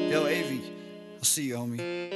Yo, AV, I'll see you, homie.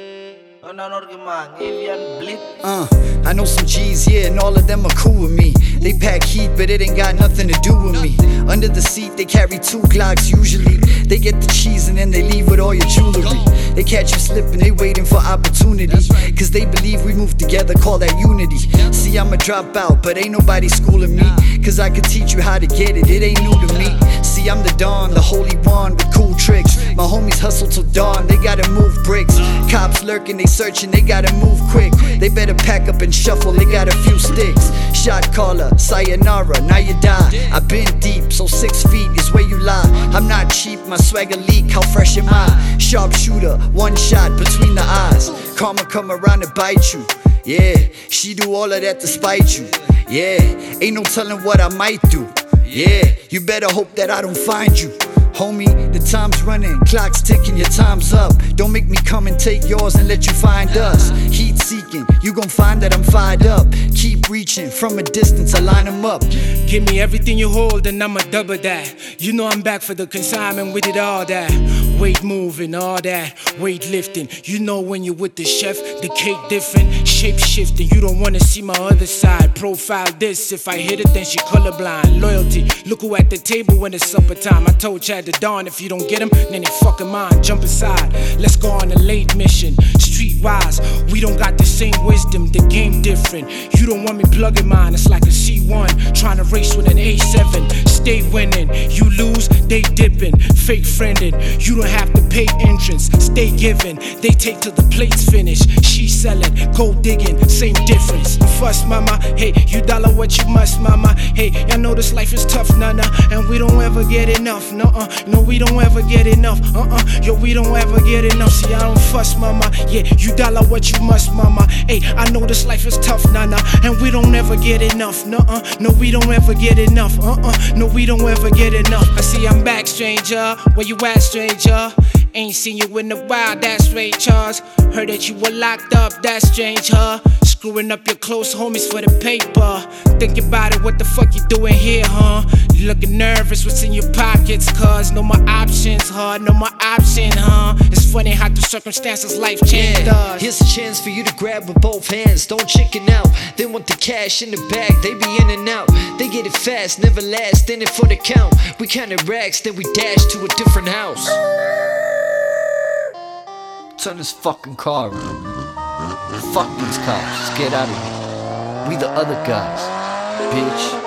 I know some G's, yeah, and all of them are cool with me. They pack heat, but it ain't got nothing to do with me. Under the seat, they carry 2 Glocks usually. They get the cheese and then they leave with all your jewelry. They catch you slipping, they waiting for opportunity. Cause they believe we move together, call that unity. See, I'm a dropout, but ain't nobody schooling me. Cause I can teach you how to get it, it ain't new to me. See, I'm the Don, the holy one with cool tricks. My homies hustle till dawn, they gotta move bricks. Cops lurking, they searching, they gotta move quick. They better pack up and shuffle, they got a few sticks. Shot caller, sayonara, now you die. I've been deep, so 6 feet is where you lie. I'm not cheap, my swagger leak, how fresh am I? Sharpshooter, 1 shot between the eyes. Karma come around to bite you. Yeah, she do all of that to spite you. Yeah, ain't no telling what I might do. Yeah, you better hope that I don't find you. Homie, the time's running, clock's ticking, your time's up. Don't make me come and take yours and let you find us. Heat seeking, you gon' find that I'm fired up. Keep reaching, from a distance I line them up. Give me everything you hold and I'ma double that. You know I'm back for the consignment, we did all that. Weight moving, all that, weight lifting. You know when you're with the chef, the cake different, shape shifting. You don't wanna see my other side. Profile this, if I hit it then she colorblind. Loyalty, look who at the table when it's supper time. I told Chad to dawn, if you don't get him, then they fucking mine. Jump aside, let's go on a late mission. Streetwise, we don't got the same wisdom, the game different. You don't want me plugging mine, it's like a C1 trying to race with an A7. Stay winning, you lose, they dipping. Fake friending, you don't have to pay entrance. Stay giving, they take till the plate's finished. She selling, go digging, same difference. Fuss mama, hey, you dollar what you must mama. Hey, I know this life is tough, nah, and we don't ever get enough, no, we don't ever get enough, yo, we don't ever get enough. See, I don't fuss mama, yeah, you dollar what you must mama. Hey, I know this life is tough, nah, and we don't ever get enough, no, we don't ever get enough, no, we don't ever get enough. I see I'm back, stranger, where you at, stranger? Ain't seen you in a while, that's straight, Charles. Heard that you were locked up, that's strange, huh? Screwing up your close homies for the paper. Think about it, what the fuck you doing here, huh? You looking nervous, what's in your pockets, cuz no more options, huh? No more option, huh? It's funny how the circumstances life changed us. Here's a chance for you to grab with both hands, don't chicken out. They want the cash in the bag, they be in and out. They get it fast, never last, in it for the count. We counted racks, then we dash to a different house. Turn this fucking car around. Fuck these cops, just get out of here. We the other guys, bitch.